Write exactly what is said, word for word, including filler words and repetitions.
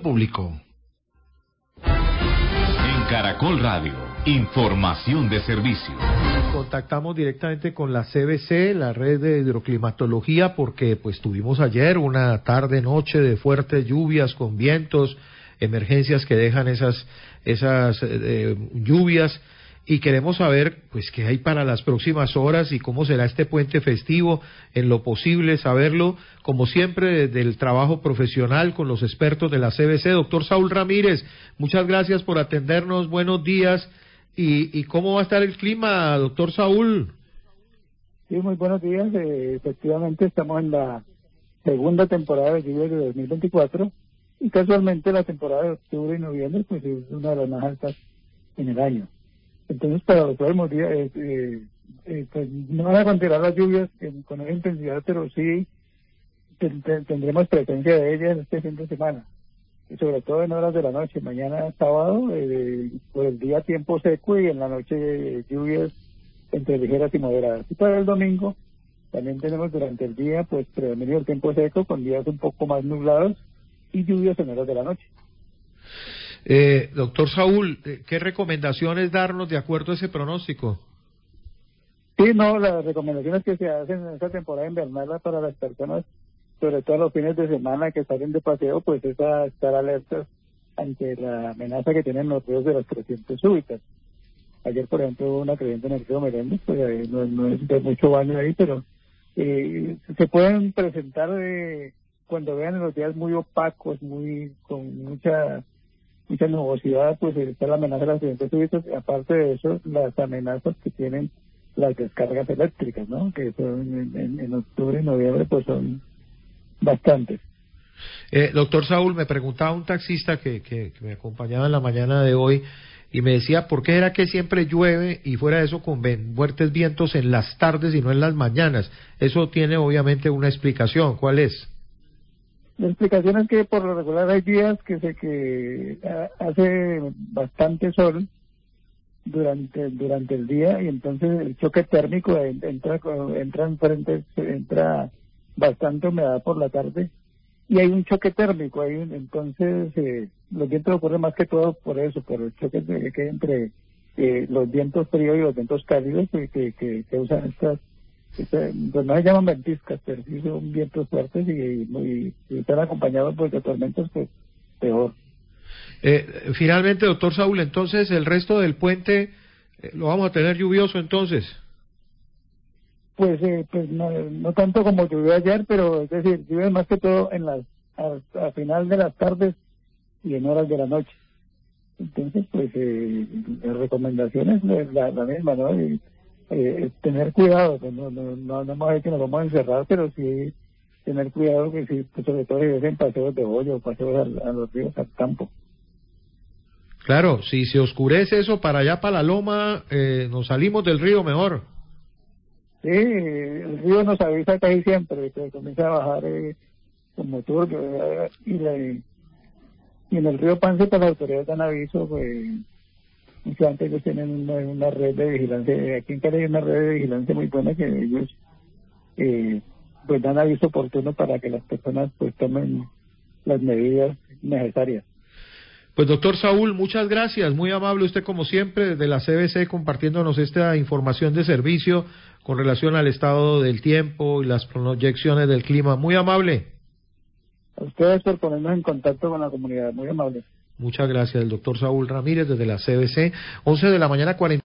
público. En Caracol Radio, información de servicio. Contactamos directamente con la C B C, la red de hidroclimatología, porque pues tuvimos ayer una tarde noche de fuertes lluvias con vientos, emergencias que dejan esas esas eh, lluvias, y queremos saber pues qué hay para las próximas horas y cómo será este puente festivo, en lo posible saberlo, como siempre, desde el trabajo profesional con los expertos de la C B C. Doctor Saúl Ramírez, muchas gracias por atendernos, buenos días. ¿Y, y cómo va a estar el clima, doctor Saúl? Sí, muy buenos días. Eh, efectivamente, estamos en la segunda temporada de lluvias de dos mil veinticuatro y casualmente la temporada de octubre y noviembre pues es una de las más altas en el año. Entonces, para los próximos días, eh, eh, eh, pues no van a continuar las lluvias en, con esa intensidad, pero sí ten, ten, tendremos presencia de ellas este fin de semana. Y sobre todo en horas de la noche. Mañana sábado, eh, por el día tiempo seco y en la noche eh, lluvias entre ligeras y moderadas. Y para el domingo también tenemos durante el día pues predominio el tiempo seco con días un poco más nublados y lluvias en horas de la noche. Eh, doctor Saúl, ¿qué recomendaciones darnos de acuerdo a ese pronóstico? Sí, no, las recomendaciones que se hacen en esta temporada invernal para las personas, sobre todo los fines de semana que salen de paseo, pues es a estar alertas ante la amenaza que tienen los ríos de las crecientes súbitas. Ayer, por ejemplo, hubo una creciente en el río Meléndez, pues eh, no, no es de mucho baño ahí, pero eh, se pueden presentar eh, cuando vean los días muy opacos, muy con mucha mucha nubosidad, pues está la amenaza de las crecientes súbitas, y aparte de eso, las amenazas que tienen las descargas eléctricas, ¿no? Que son en, en, en octubre y noviembre, pues son bastantes. Eh, doctor Saúl, me preguntaba un taxista que, que, que me acompañaba en la mañana de hoy y me decía, ¿por qué era que siempre llueve y fuera de eso con fuertes vientos en las tardes y no en las mañanas? Eso tiene obviamente una explicación. ¿Cuál es? La explicación es que por lo regular hay días que se que hace bastante sol durante durante el día y entonces el choque térmico entra entra en frente, entra bastante humedad por la tarde y hay un choque térmico ahí, entonces eh, los vientos ocurren más que todo por eso, por el choque de, que entre eh, los vientos fríos y los vientos cálidos que, que, que, que usan estas, estas, pues no se llaman ventiscas, pero sí son vientos fuertes y, y, y están acompañados pues, de tormentas, pues peor. Eh, finalmente, doctor Saúl, entonces el resto del puente eh, lo vamos a tener lluvioso entonces. Pues eh, pues no, no tanto como llovió ayer, pero es decir, llueve más que todo en las a, a final de las tardes y en horas de la noche. Entonces, pues eh, la recomendación es la, la misma, ¿no? Y, eh, tener cuidado, pues, no, no, no, no vamos a decir que nos vamos a encerrar, pero sí tener cuidado que sí, pues, sobre todo si es en paseos de hoyo, paseos a, a los ríos, al campo. Claro, si se oscurece eso para allá, para la loma, eh, nos salimos del río mejor. Sí, el río nos avisa casi siempre que comienza a bajar eh, como turbio eh, y, la, y en el río Pance pues, las autoridades dan aviso, pues mucho antes ellos tienen una, una red de vigilancia, aquí en Cali hay una red de vigilancia muy buena que ellos eh, pues dan aviso oportuno para que las personas pues tomen las medidas necesarias. Pues doctor Saúl, muchas gracias, muy amable usted como siempre desde la C B C compartiéndonos esta información de servicio con relación al estado del tiempo y las proyecciones del clima, muy amable. A ustedes por ponernos en contacto con la comunidad, muy amable. Muchas gracias, el doctor Saúl Ramírez desde la C B C, once de la mañana, cuarenta